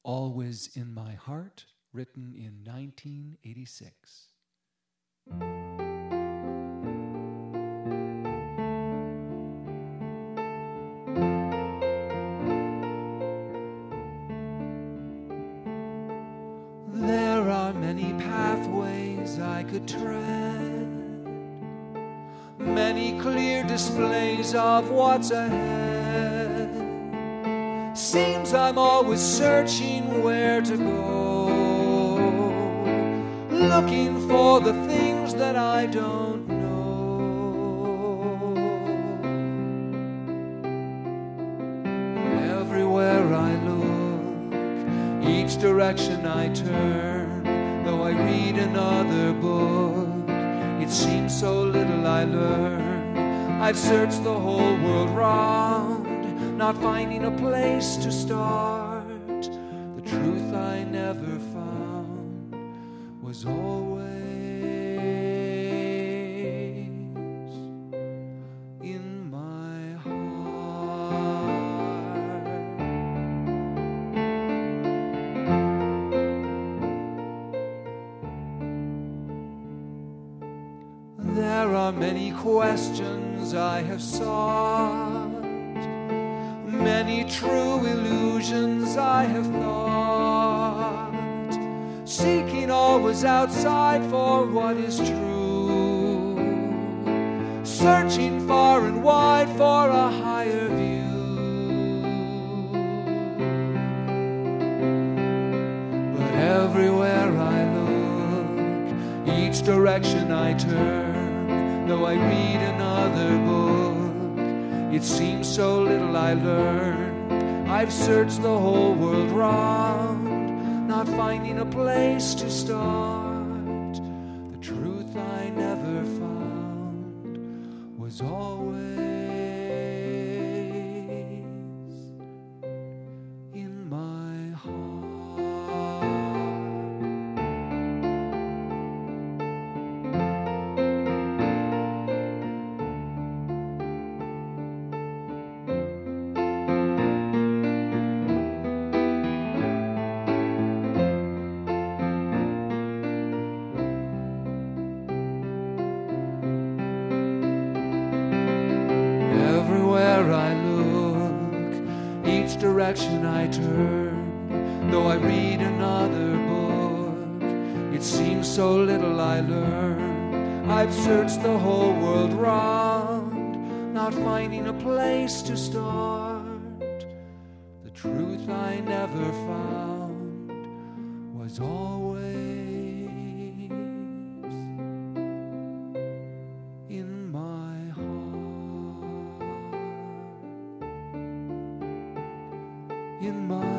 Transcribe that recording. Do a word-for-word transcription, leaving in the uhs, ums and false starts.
Always in My Heart, written in nineteen eighty-six. There are many pathways I could tread, many clear displays of what's ahead. Seems I'm always searching where to go, looking for the things that I don't know. Everywhere I look, each direction I turn, though I read another book, it seems so little I learn. I've searched the whole world round, not finding a place to start. The truth I never found was always in my heart. There are many questions I have sought, many true illusions I have thought, seeking always outside for what is true, searching far and wide for a higher view. But everywhere I look, each direction I turn, though I read another book, it seems so little I learn. I've searched the whole world round, not finding a place to start. The truth I never found was always in my heart. Everywhere I look, each direction I turn, though I read another book, it seems so little I learn. I've searched the whole world round, not finding a place to start. The truth I never found was always in my heart. In my